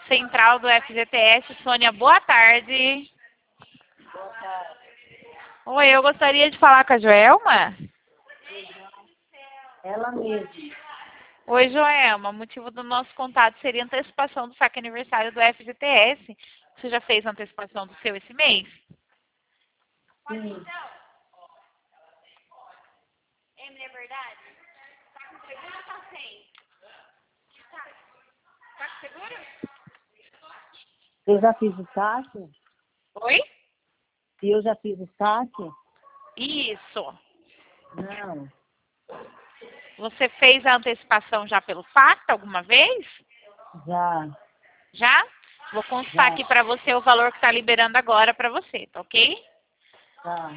Central do FGTS, Sônia, boa tarde. Boa tarde. Oi, eu gostaria de falar com a Joelma. Ela mesma. Oi, Joelma, o motivo do nosso contato seria antecipação do saque aniversário do FGTS. Você já fez a antecipação do seu esse mês? Sim. É verdade? Tá com seguro ou tá sem? Tá com seguro? Eu já fiz o saque? Oi? Se eu já fiz o saque? Isso. Não. Você fez a antecipação já pelo Pacta alguma vez? Já. Já? Vou constar Já. aqui para você o valor que está liberando agora para você, tá ok? Tá.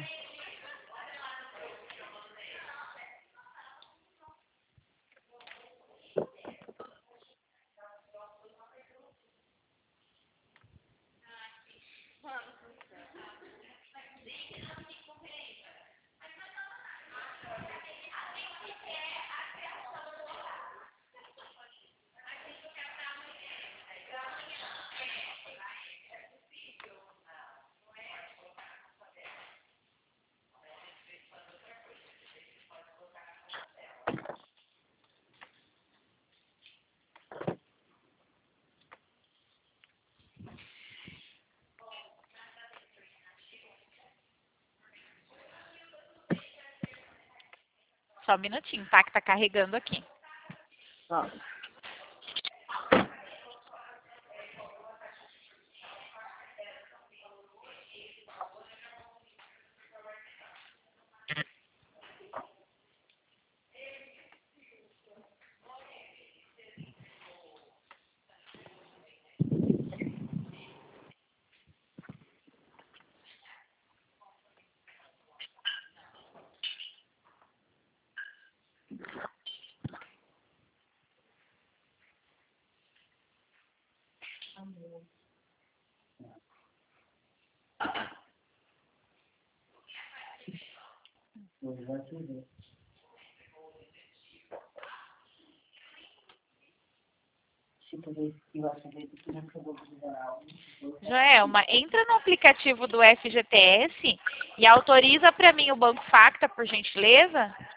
Só um minutinho, tá? Que tá carregando aqui. Tá. Eu já tive. Tipo, eu acho que não acabou de geral. Joelma, entra no aplicativo do FGTS e autoriza para mim o Banco Facta, por gentileza.